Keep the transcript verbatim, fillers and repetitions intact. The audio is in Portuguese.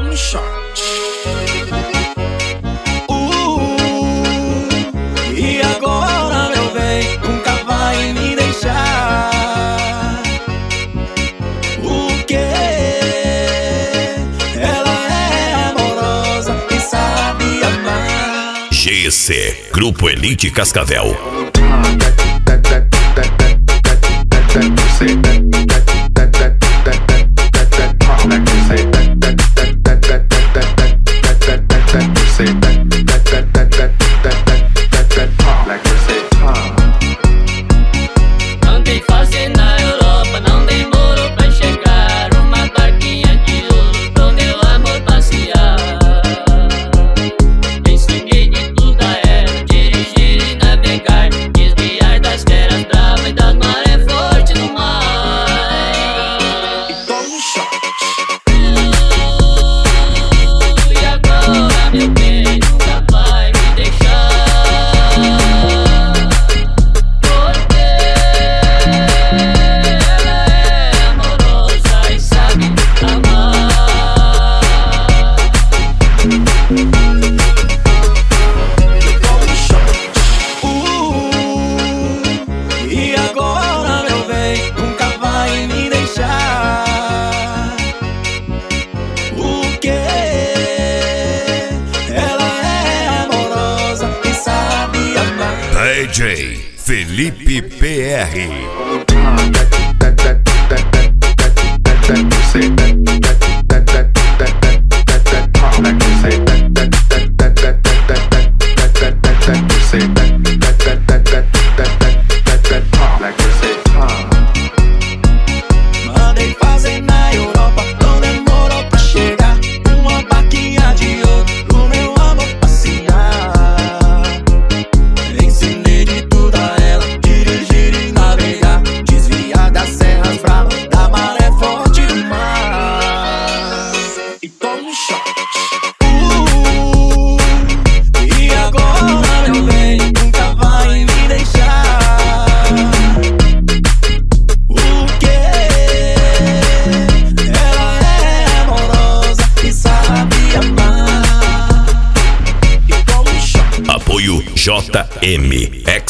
tome shot. Uh, e agora, meu bem, nunca vai me deixar. O que? Ela é amorosa e sabe amar. G C, Grupo Elite Cascavel. Andei fazendo na Europa, não demorou pra chegar. Uma barquinha de ouro pro meu amor passear. Ensinei de tudo a ela, dirigir e navegar, desviar das feras bravas e das marés fortes no mar. E tome shot. Uh, e agora, meu bem, nunca vai me deixar. E agora, meu bem, nunca vai me deixar. O que? Ela é amorosa e sabe amar. D J Felipe P R. Mandei fazer na Europa, não demorou pra chegar. Uma barquinha de ouro pro meu amor passear. Ensinei de tudo a ela, dirigir e navegar, desviar das serras bravas, da maré forte do mar. E tome shot. Uh, e agora, meu bem, nunca vai me deixar. O que? Ela é amorosa e sabe amar. E tome shot. Apoio J M X